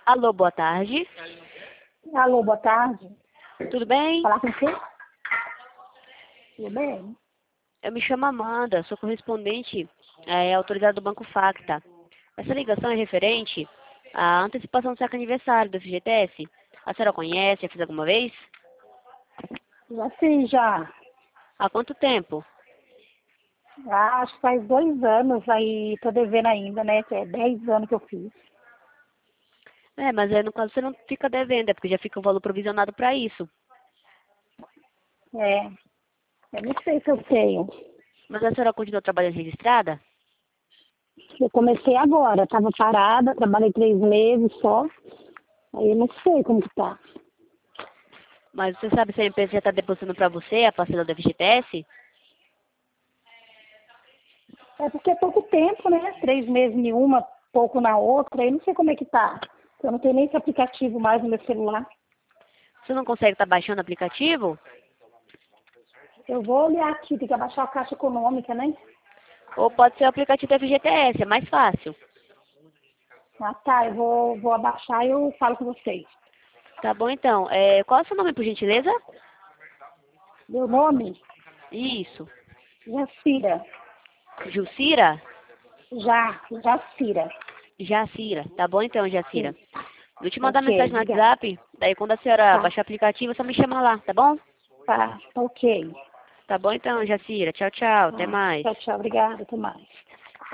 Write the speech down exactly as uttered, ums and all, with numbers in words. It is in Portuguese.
Alô, boa tarde. Alô, boa tarde. Tudo bem? Falar com você? Tudo bem? Eu me chamo Amanda, sou correspondente é, autorizada do Banco Facta. Essa ligação é referente à antecipação do seu aniversário do F G T S. A senhora conhece, já fez alguma vez? Já sei, já. Há quanto tempo? Já acho que faz dois anos aí, tô devendo ainda, né? Que é dez anos que eu fiz. É, mas é, no caso você não fica devendo, é porque já fica o valor provisionado para isso. É, eu não sei se eu tenho. Mas a senhora continua trabalhando registrada? Eu comecei agora, tava parada, trabalhei três meses só. Aí eu não sei como que tá. Mas você sabe se a empresa já está depositando para você a parcela do F G T S? É porque é pouco tempo, né? Três meses em uma, pouco na outra, aí não sei como é que tá. Eu não tenho nem esse aplicativo mais no meu celular. Você não consegue estar baixando o aplicativo? Eu vou olhar aqui, tem que abaixar a Caixa Econômica, né? Ou pode ser o aplicativo do F G T S, é mais fácil. Ah, tá, eu vou, vou abaixar e eu falo com vocês. Tá bom, então. É, qual é o seu nome, por gentileza? Meu nome? Isso. Jacira. Jucira? Já, Jacira. Jacira. Tá bom, então, Jacira. Sim. Vou te mandar Ok, mensagem no obrigada. WhatsApp. Daí, quando a senhora Tá, baixar o aplicativo, é só me chamar lá, tá bom? tá, ok. Tá bom, então, Jacira. Tchau, tchau. Até Tá. mais. Tchau, tchau, obrigada, até mais.